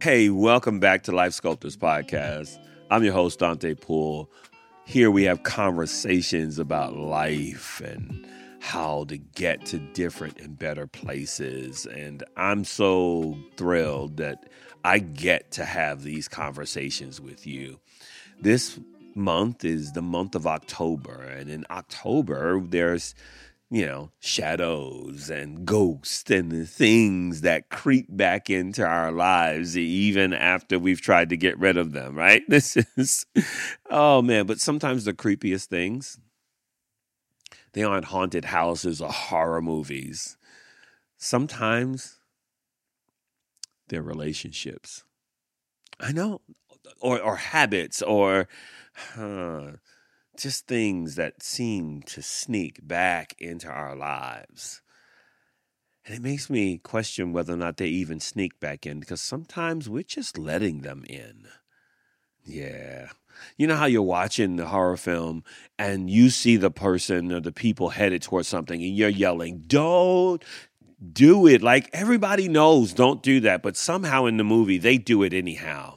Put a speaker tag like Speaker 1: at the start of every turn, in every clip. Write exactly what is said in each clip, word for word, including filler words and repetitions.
Speaker 1: Hey, welcome back to Life Sculptors Podcast. I'm your host, Dante Poole. Here we have conversations about life and how to get to different and better places. And I'm so thrilled that I get to have these conversations with you. This month is the month of October. And in October, there's you know, shadows and ghosts and the things that creep back into our lives even after we've tried to get rid of them, right? This is, oh man, but sometimes the creepiest things, they aren't haunted houses or horror movies. Sometimes they're relationships. I know, or, or habits or, huh, just things that seem to sneak back into our lives. And it makes me question whether or not they even sneak back in, because sometimes we're just letting them in. Yeah. You know how you're watching the horror film and you see the person or the people headed towards something and you're yelling, don't do it. Like everybody knows, don't do that. But somehow in the movie, they do it anyhow.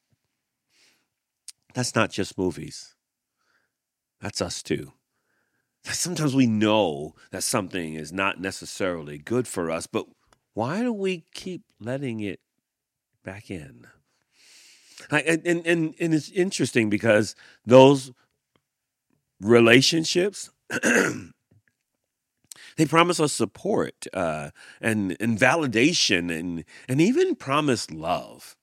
Speaker 1: That's not just movies. That's us too. Sometimes we know that something is not necessarily good for us, but why do we keep letting it back in? And, and, and, and it's interesting because those relationships, they promise us support uh, and, and validation and, and even promise love.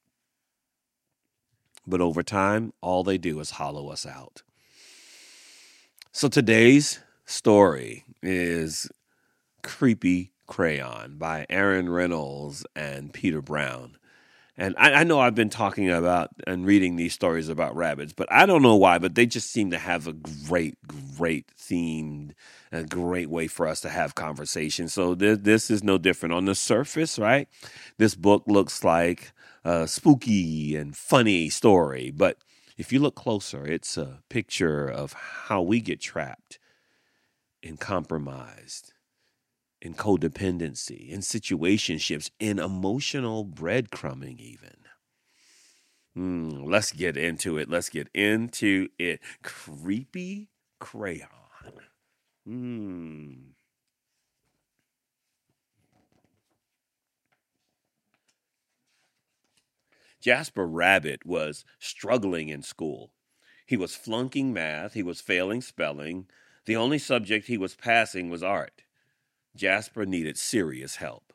Speaker 1: But over time, all they do is hollow us out. So today's story is Creepy Crayon by Aaron Reynolds and Peter Brown. And I, I know I've been talking about and reading these stories about rabbits, but I don't know why, but they just seem to have a great, great theme, a great way for us to have conversations. So this, this is no different. On the surface, right, this book looks like a spooky and funny story, but if you look closer, it's a picture of how we get trapped and compromised in codependency, in situationships, in emotional breadcrumbing even. Mm, let's get into it. Let's get into it. Creepy Crayon. Mm. Jasper Rabbit was struggling in school. He was flunking math. He was failing spelling. The only subject he was passing was art. Jasper needed serious help.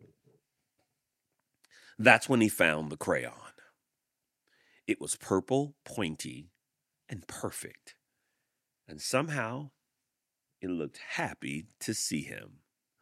Speaker 1: That's when he found the crayon. It was purple, pointy, and perfect. And somehow it looked happy to see him.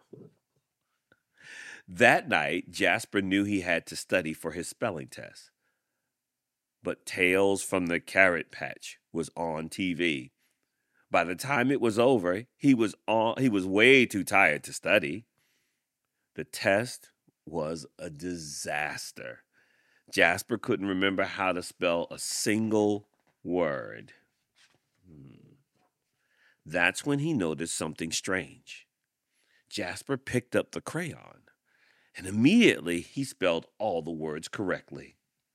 Speaker 1: That night, Jasper knew he had to study for his spelling test. But Tales from the Carrot Patch was on T V. By the time it was over, he was on, he was way too tired to study. The test was a disaster. Jasper couldn't remember how to spell a single word. Hmm. That's when he noticed something strange. Jasper picked up the crayon, and immediately he spelled all the words correctly.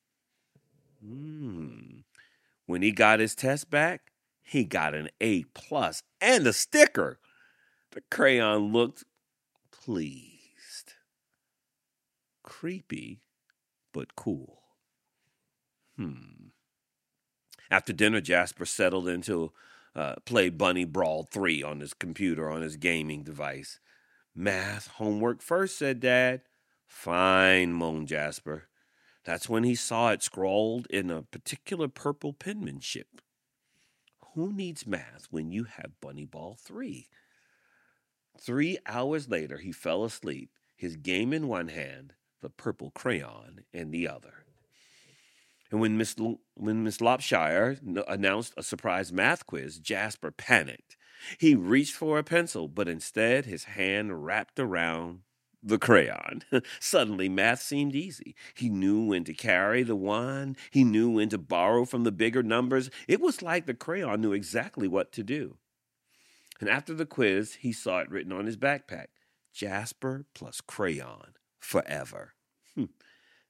Speaker 1: Hmm. When he got his test back, he got an A plus and a sticker. The crayon looked pleased. Creepy, but cool. Hmm. After dinner, Jasper settled into uh, play Bunny Brawl three on his computer, on his gaming device. Math homework first, said Dad. Fine, moaned Jasper. That's when he saw it scrawled in a particular purple penmanship. Who needs math when you have Bunny Ball three? Three hours later, he fell asleep, his game in one hand, the purple crayon in the other. And when Miss L- when Miss Lopshire n- announced a surprise math quiz, Jasper panicked. He reached for a pencil, but instead his hand wrapped around the crayon. Suddenly, math seemed easy. He knew when to carry the one. He knew when to borrow from the bigger numbers. It was like the crayon knew exactly what to do. And after the quiz, he saw it written on his backpack. Jasper plus crayon forever.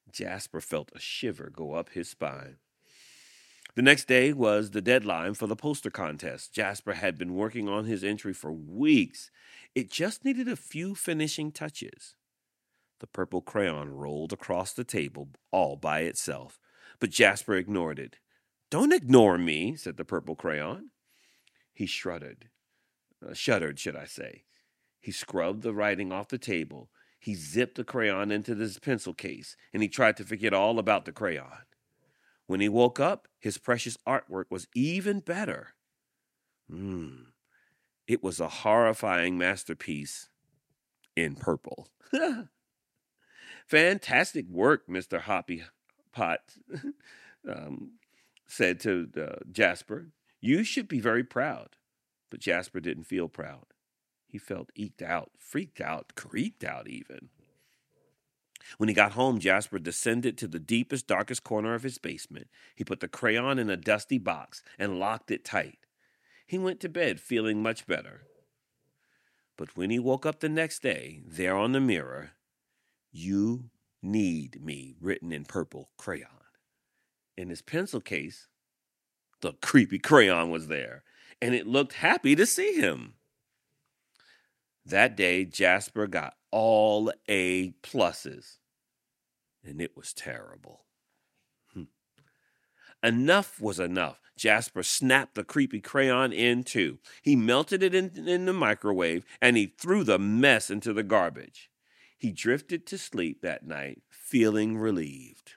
Speaker 1: Jasper felt a shiver go up his spine. The next day was the deadline for the poster contest. Jasper had been working on his entry for weeks. It just needed a few finishing touches. The purple crayon rolled across the table all by itself, but Jasper ignored it. "Don't ignore me," said the purple crayon. He shuddered. Uh, shuddered, should I say. He scrubbed the writing off the table. He zipped the crayon into his pencil case, and he tried to forget all about the crayon. When he woke up, his precious artwork was even better. Hmm. It was a horrifying masterpiece in purple. "Fantastic work, Mister Hoppy Pot," um, said to uh, Jasper. "You should be very proud." But Jasper didn't feel proud. He felt eked out, freaked out, creeped out even. When he got home, Jasper descended to the deepest, darkest corner of his basement. He put the crayon in a dusty box and locked it tight. He went to bed feeling much better. But when he woke up the next day, there on the mirror, "You need me," written in purple crayon. In his pencil case, the creepy crayon was there, and it looked happy to see him. That day, Jasper got all A pluses, and it was terrible. Hmm. Enough was enough. Jasper snapped the creepy crayon in two. He melted it in, in the microwave, and he threw the mess into the garbage. He drifted to sleep that night, feeling relieved.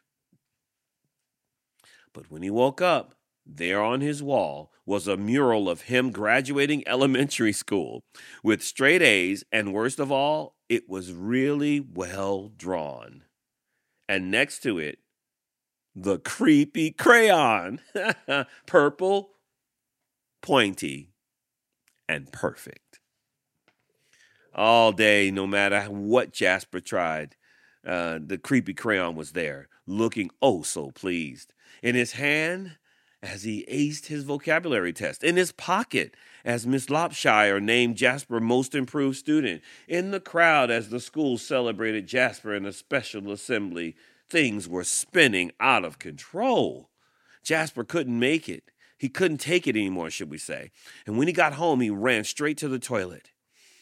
Speaker 1: But when he woke up, there on his wall was a mural of him graduating elementary school with straight A's, and worst of all, it was really well drawn. And next to it, the creepy crayon, purple, pointy, and perfect. All day, no matter what Jasper tried, uh, the creepy crayon was there, looking oh so pleased. In his hand, as he aced his vocabulary test. In his pocket, as Miss Lopshire named Jasper Most Improved Student. In the crowd, as the school celebrated Jasper in a special assembly. Things were spinning out of control. Jasper couldn't make it. He couldn't take it anymore, should we say. And when he got home, he ran straight to the toilet.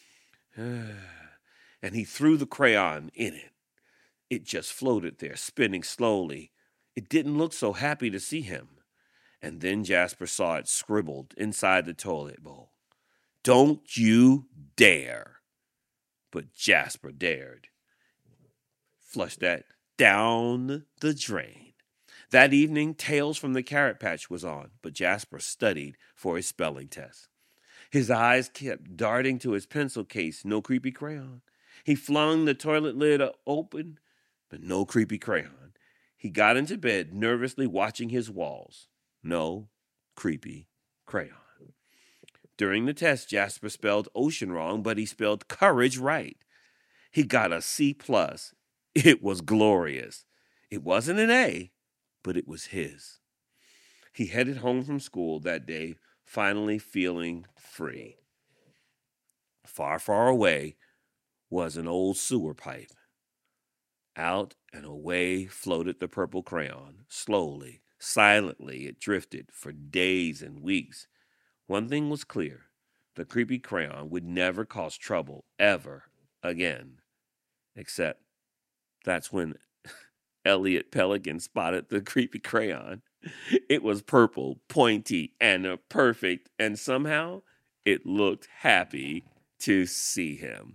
Speaker 1: And he threw the crayon in it. It just floated there, spinning slowly. It didn't look so happy to see him. And then Jasper saw it scribbled inside the toilet bowl. "Don't you dare." But Jasper dared. Flush that down the drain. That evening, Tales from the Carrot Patch was on, but Jasper studied for his spelling test. His eyes kept darting to his pencil case, no creepy crayon. He flung the toilet lid open, but no creepy crayon. He got into bed, nervously watching his walls. No creepy crayon. During the test, Jasper spelled ocean wrong, but he spelled courage right. He got a C plus. It was glorious. It wasn't an A, but it was his. He headed home from school that day, finally feeling free. Far, far away was an old sewer pipe. Out and away floated the purple crayon, slowly. Silently, it drifted for days and weeks. One thing was clear. The creepy crayon would never cause trouble ever again. Except that's when Elliot Pelican spotted the creepy crayon. It was purple, pointy, and perfect, and somehow it looked happy to see him.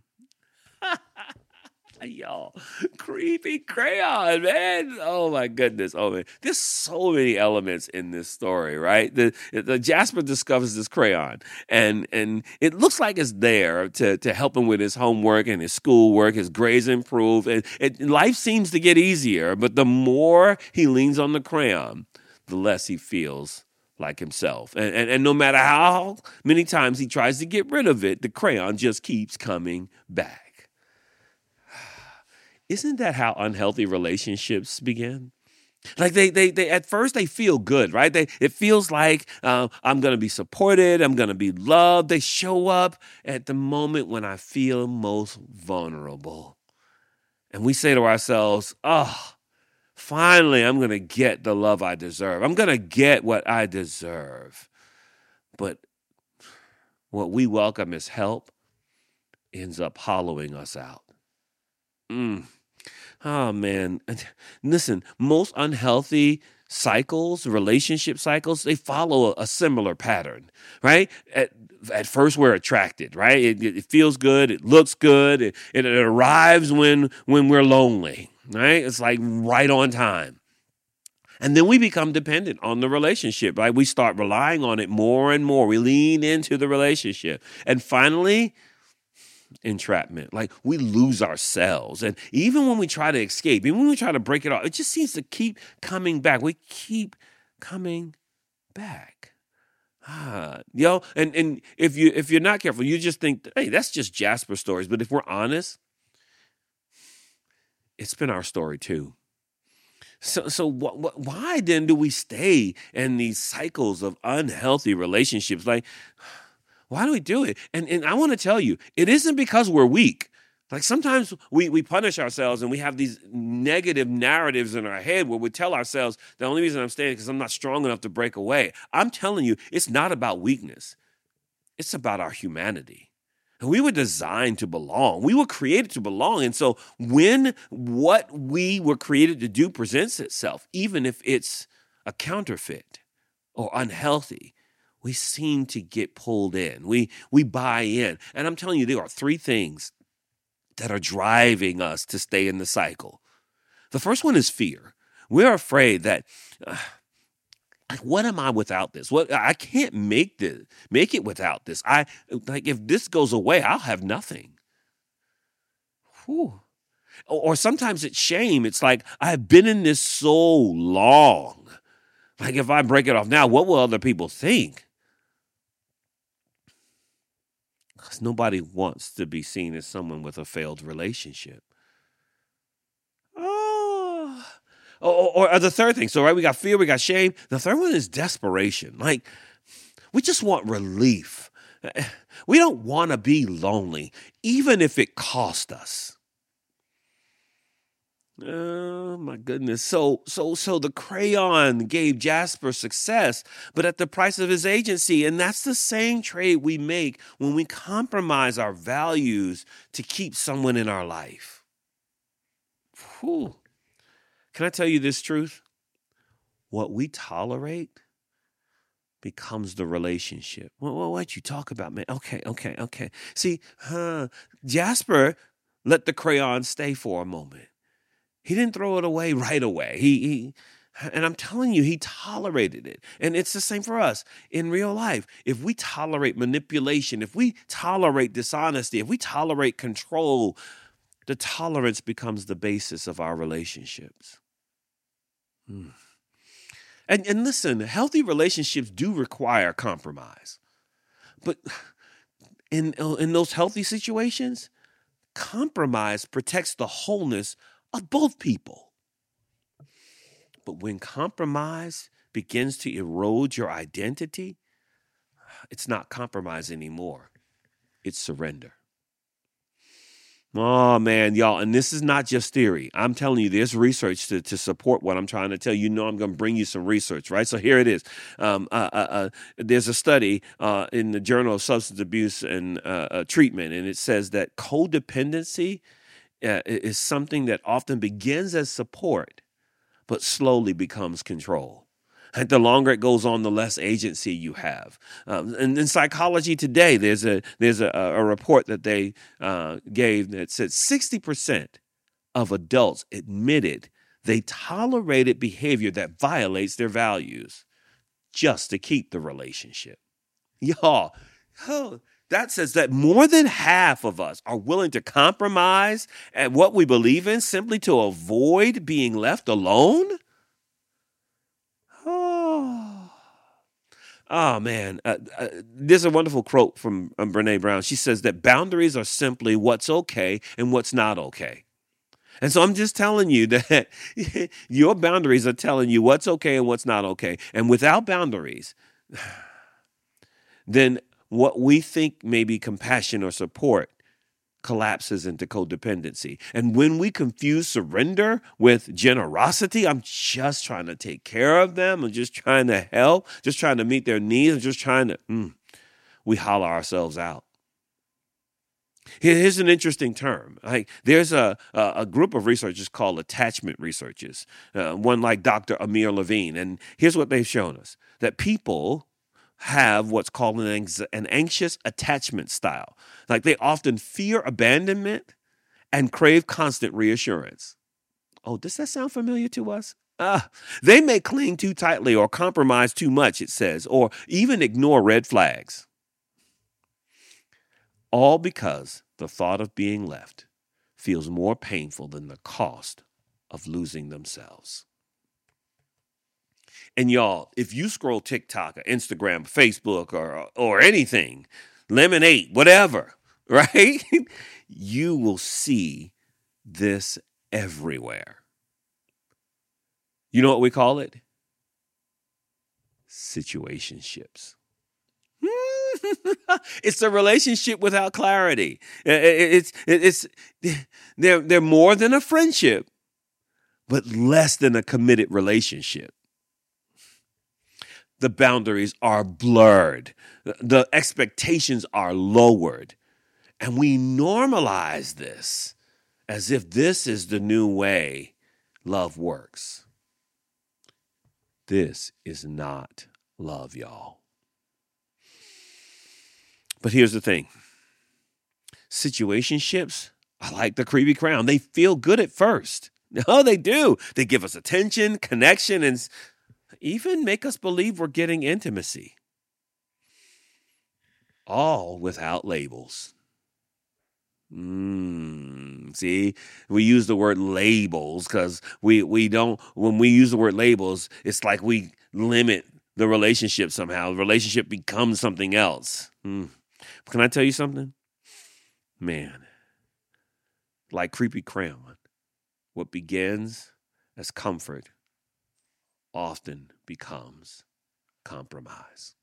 Speaker 1: Y'all, creepy crayon, man. Oh my goodness. Oh man, there's so many elements in this story, right? The, the Jasper discovers this crayon, and and it looks like it's there to to help him with his homework and his schoolwork. His grades improve, and it, life seems to get easier. But the more he leans on the crayon, the less he feels like himself. And, and and no matter how many times he tries to get rid of it, the crayon just keeps coming back. Isn't that how unhealthy relationships begin? Like they, they, they, at first they feel good, right? They, it feels like uh, I'm going to be supported. I'm going to be loved. They show up at the moment when I feel most vulnerable. And we say to ourselves, oh, Finally, I'm going to get the love I deserve. I'm going to get what I deserve. But what we welcome as help ends up hollowing us out. Mm. Oh, man. Listen, most unhealthy cycles, relationship cycles, they follow a, a similar pattern, right? At, at first, we're attracted, right? It, it feels good. It looks good. It, it, it arrives when, when we're lonely, right? It's like right on time. And then we become dependent on the relationship, right? We start relying on it more and more. We lean into the relationship. And finally, entrapment. Like we lose ourselves. And even when we try to escape, even when we try to break it off, it just seems to keep coming back. We keep coming back. Ah, you know, and, and if you if you're not careful, you just think, hey, that's just Jasper stories. But if we're honest, it's been our story too. So, so wh- wh- why then do we stay in these cycles of unhealthy relationships? Like, why do we do it? And and I want to tell you, it isn't because we're weak. Like sometimes we, we punish ourselves and we have these negative narratives in our head where we tell ourselves, the only reason I'm staying is because I'm not strong enough to break away. I'm telling you, it's not about weakness. It's about our humanity. And we were designed to belong. We were created to belong. And so when what we were created to do presents itself, even if it's a counterfeit or unhealthy, we seem to get pulled in. We we buy in. And I'm telling you, there are three things that are driving us to stay in the cycle. The first one is fear. We're afraid that, uh, like, what am I without this? What I can't make this, make it without this. I like if this goes away, I'll have nothing. Whew. Or, or sometimes it's shame. It's like I've been in this so long. Like if I break it off now, what will other people think? Because nobody wants to be seen as someone with a failed relationship. Oh. Or, or the third thing. So, right, we got fear, we got shame. The third one is desperation. Like, we just want relief. We don't want to be lonely, even if it cost us. Oh my goodness. So so so the crayon gave Jasper success, but at the price of his agency. And that's the same trade we make when we compromise our values to keep someone in our life. Whew. Can I tell you this truth? What we tolerate becomes the relationship. Well, what you talk about, man? Okay, okay, okay. See, huh, Jasper let the crayon stay for a moment. He didn't throw it away right away. He, he, and I'm telling you, he tolerated it. And it's the same for us in real life. If we tolerate manipulation, if we tolerate dishonesty, if we tolerate control, the tolerance becomes the basis of our relationships. Hmm. And, and listen, healthy relationships do require compromise. But in, in those healthy situations, compromise protects the wholeness of both people. But when compromise begins to erode your identity, it's not compromise anymore. It's surrender. Oh, man, y'all. And this is not just theory. I'm telling you, there's research to, to support what I'm trying to tell you. You know I'm going to bring you some research, right? So here it is. Um, uh, uh, uh, there's a study uh, in the Journal of Substance Abuse and uh, uh, Treatment, and it says that codependency uh, is something that often begins as support, but slowly becomes control. And the longer it goes on, the less agency you have. Um, and in psychology today, there's a there's a, a report that they uh, gave that said sixty percent of adults admitted they tolerated behavior that violates their values just to keep the relationship. Y'all, oh, that says that more than half of us are willing to compromise at what we believe in simply to avoid being left alone. Oh, oh man. Uh, uh, there's a wonderful quote from um, Brené Brown. She says that boundaries are simply what's okay and what's not okay. And so I'm just telling you that your boundaries are telling you what's okay and what's not okay. And without boundaries, then what we think may be compassion or support collapses into codependency. And when we confuse surrender with generosity, I'm just trying to take care of them. I'm just trying to help, just trying to meet their needs. I'm just trying to, mm, we holler ourselves out. Here's an interesting term. Like there's a, a, a group of researchers called attachment researchers, uh, one like Doctor Amir Levine. And here's what they've shown us, that people have what's called an, anx- an anxious attachment style. Like they often fear abandonment and crave constant reassurance. Oh, does that sound familiar to us? Uh, they may cling too tightly or compromise too much, it says, or even ignore red flags. All because the thought of being left feels more painful than the cost of losing themselves. And y'all, if you scroll TikTok or Instagram, Facebook, or or anything, Lemonade, whatever, right? You will see this everywhere. You know what we call it? Situationships. It's a relationship without clarity. It's it's they're they're more than a friendship, but less than a committed relationship. The boundaries are blurred. The expectations are lowered. And we normalize this as if this is the new way love works. This is not love, y'all. But here's the thing. Situationships are like the creepy crown. They feel good at first. No, they do. They give us attention, connection, and even make us believe we're getting intimacy. All without labels. Mm, see, we use the word labels because we, we don't, when we use the word labels, it's like we limit the relationship somehow. The relationship becomes something else. Mm. Can I tell you something? Man, like creepy crown, what begins as comfort often becomes compromise.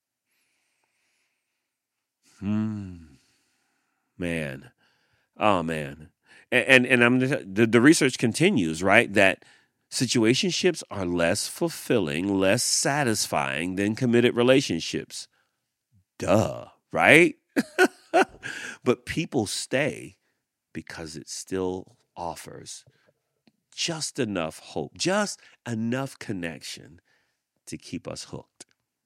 Speaker 1: Hmm. Man. Oh, man. And and, and I'm the, the research continues, right? That situationships are less fulfilling, less satisfying than committed relationships. Duh, right? But people stay because it still offers just enough hope, just enough connection to keep us hooked.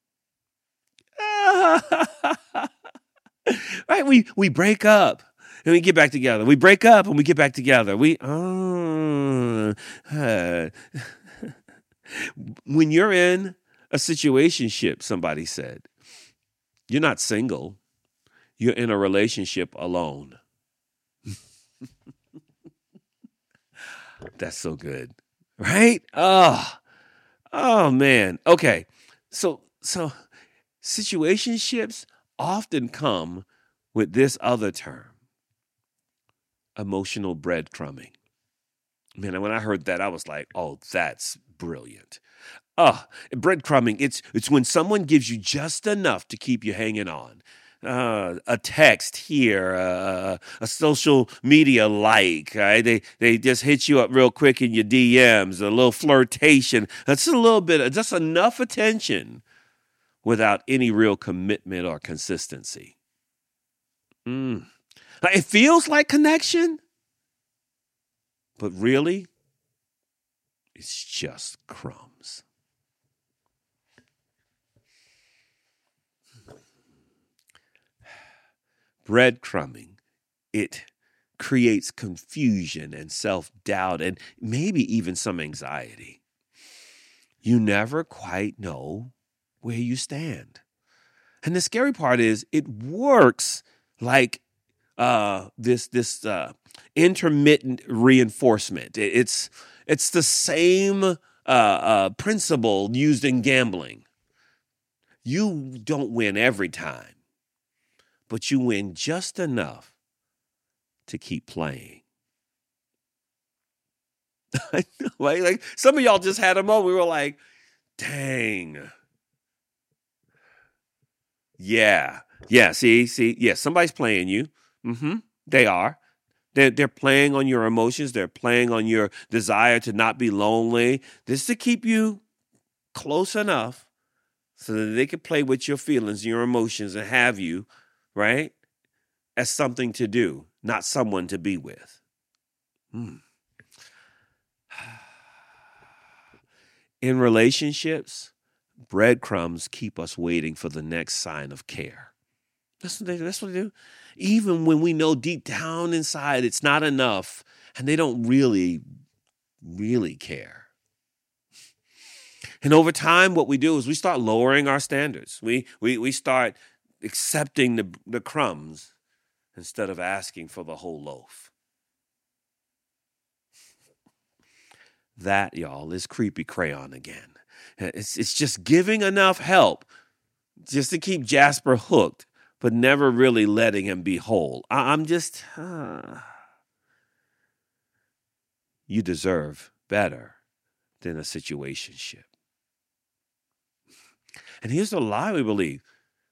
Speaker 1: Right? We we break up and we get back together. We break up and we get back together. We uh, uh. When you're in a situationship, somebody said, you're not single. You're in a relationship alone. That's so good, right? Oh, oh man. Okay, so so situationships often come with this other term, emotional breadcrumbing. Man, when I heard that, I was like, oh, that's brilliant. Oh, breadcrumbing, it's it's when someone gives you just enough to keep you hanging on. Uh, a text here, uh, a social media like, right? They they just hit you up real quick in your D Ms, a little flirtation. That's a little bit, of, just enough attention without any real commitment or consistency. Mm. It feels like connection, but really, it's just crumbs. Breadcrumbing, it creates confusion and self-doubt and maybe even some anxiety. You never quite know where you stand. And the scary part is it works like uh, this this uh, intermittent reinforcement. It's it's the same uh, uh, principle used in gambling. You don't win every time, but you win just enough to keep playing. Like, like some of y'all just had a moment. We were like, dang. Yeah. Yeah. See, see, yeah, somebody's playing you. Mm-hmm. They are. They're, they're playing on your emotions. They're playing on your desire to not be lonely. This is to keep you close enough so that they can play with your feelings, your emotions, and have you, right, as something to do, not someone to be with. Hmm. In relationships, breadcrumbs keep us waiting for the next sign of care. That's what they, that's what they do. Even when we know deep down inside it's not enough and they don't really, really care. And over time, what we do is we start lowering our standards. We we we start accepting the, the crumbs instead of asking for the whole loaf. That, y'all, is creepy crayon again. It's it's just giving enough help just to keep Jasper hooked, but never really letting him be whole. I, I'm just, uh, you deserve better than a situationship. And here's the lie we believe.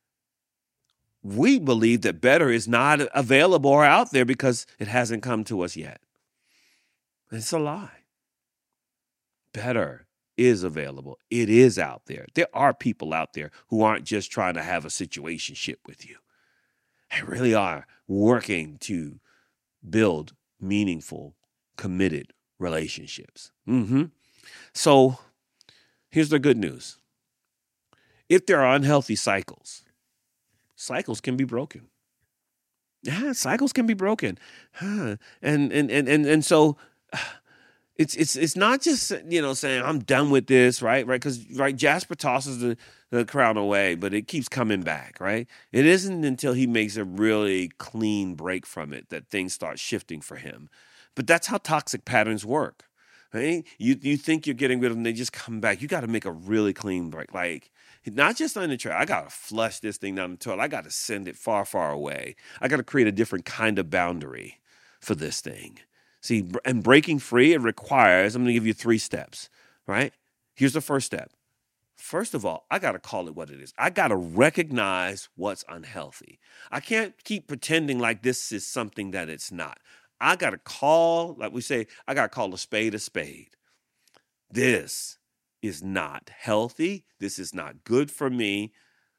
Speaker 1: We believe that better is not available or out there because it hasn't come to us yet. It's a lie. Better is available. It is out there. There are people out there who aren't just trying to have a situationship with you. They really are working to build meaningful, committed relationships. Mm-hmm. So here's the good news. If there are unhealthy cycles, cycles can be broken. Yeah, cycles can be broken. Huh. And, and, and, and, and so it's, it's, it's not just, you know, saying I'm done with this, right? Right. Because, right, Jasper tosses the, the crown away, but it keeps coming back, right? It isn't until he makes a really clean break from it that things start shifting for him. But that's how toxic patterns work, right? You, you think you're getting rid of them, they just come back. You got to make a really clean break. Like, not just on the trail. I got to flush this thing down the toilet. I got to send it far, far away. I got to create a different kind of boundary for this thing. See, and breaking free, it requires, I'm going to give you three steps, right? Here's the first step. First of all, I got to call it what it is. I got to recognize what's unhealthy. I can't keep pretending like this is something that it's not. I got to call, like we say, I got to call a spade a spade. This is not healthy. This is not good for me.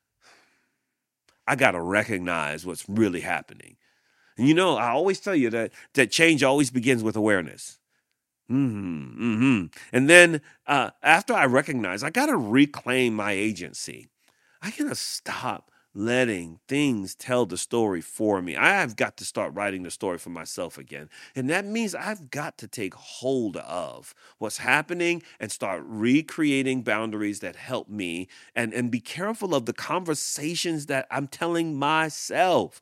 Speaker 1: I got to recognize what's really happening. And you know, I always tell you that, that change always begins with awareness. Mm-hmm, mm-hmm. And then uh, after I recognize, I got to reclaim my agency. I got to stop letting things tell the story for me. I have got to start writing the story for myself again. And that means I've got to take hold of what's happening and start recreating boundaries that help me and, and be careful of the conversations that I'm telling myself.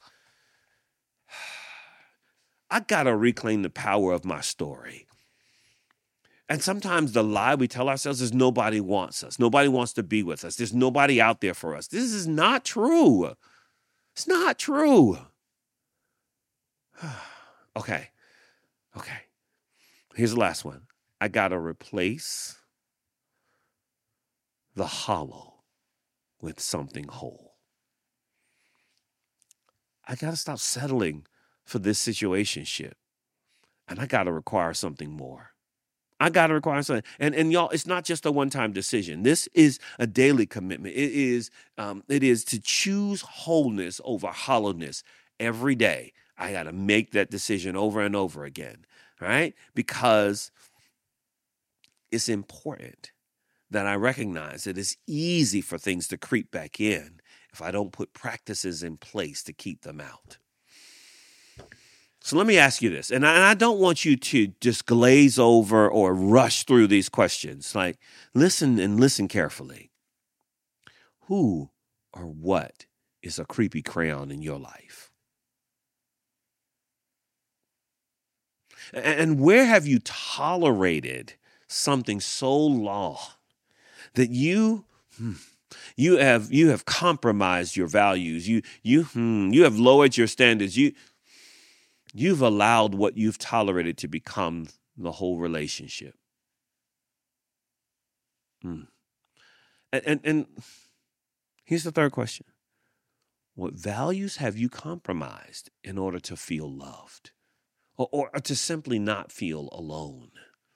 Speaker 1: I got to reclaim the power of my story. And sometimes the lie we tell ourselves is nobody wants us. Nobody wants to be with us. There's nobody out there for us. This is not true. It's not true. Okay. Okay. Here's the last one. I got to replace the hollow with something whole. I got to stop settling for this situationship. And I got to require something more. I got to require something. And, and y'all, it's not just a one-time decision. This is a daily commitment. It is, um, it is to choose wholeness over hollowness every day. I got to make that decision over and over again, right? Because it's important that I recognize that it's easy for things to creep back in if I don't put practices in place to keep them out. So let me ask you this, and I, and I don't want you to just glaze over or rush through these questions. Like, listen and listen carefully. Who or what is a creepy crayon in your life? And, and where have you tolerated something so long that you... Hmm, You have you have compromised your values. You you hmm, you have lowered your standards. You you've allowed what you've tolerated to become the whole relationship. Hmm. And, and and here's the third question: What values have you compromised in order to feel loved or, or to simply not feel alone?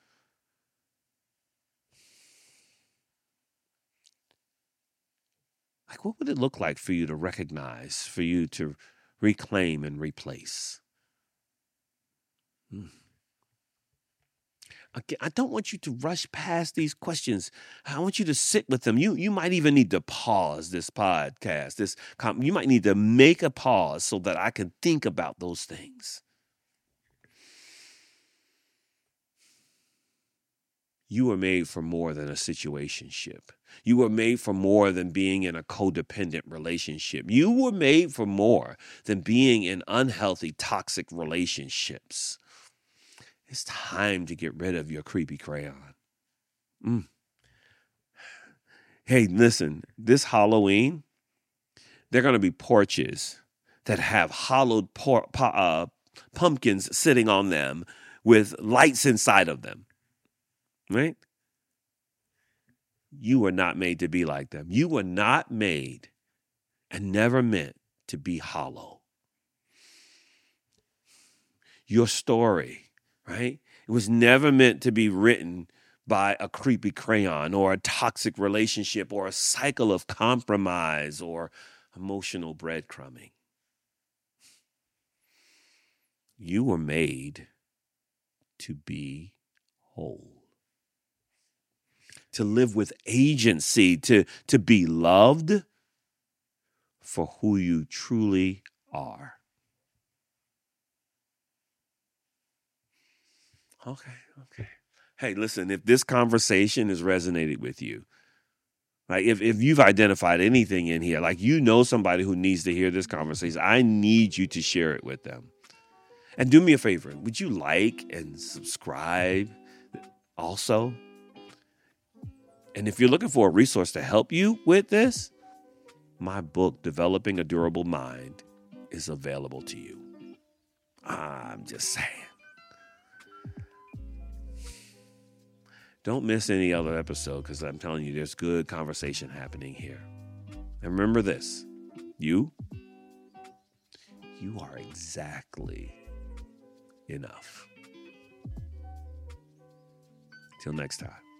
Speaker 1: Like, what would it look like for you to recognize, for you to reclaim and replace? Hmm. Again, I don't want you to rush past these questions. I want you to sit with them. You you might even need to pause this podcast. This you might need to make a pause so that I can think about those things. You were made for more than a situationship. You were made for more than being in a codependent relationship. You were made for more than being in unhealthy, toxic relationships. It's time to get rid of your creepy crayon. Mm. Hey, listen, this Halloween, there are going to be porches that have hollowed por- uh, pumpkins sitting on them with lights inside of them, right? You were not made to be like them. You were not made and never meant to be hollow. Your story, right? It was never meant to be written by a creepy crayon or a toxic relationship or a cycle of compromise or emotional breadcrumbing. You were made to be whole, to live with agency, to, to be loved for who you truly are. Okay, okay. Hey, listen, if this conversation has resonated with you, like if, if you've identified anything in here, like you know somebody who needs to hear this conversation, I need you to share it with them. And do me a favor, would you like and subscribe also? And if you're looking for a resource to help you with this, my book, Developing a Durable Mind, is available to you. I'm just saying. Don't miss any other episode because I'm telling you, there's good conversation happening here. And remember this, you, you are exactly enough. Till next time.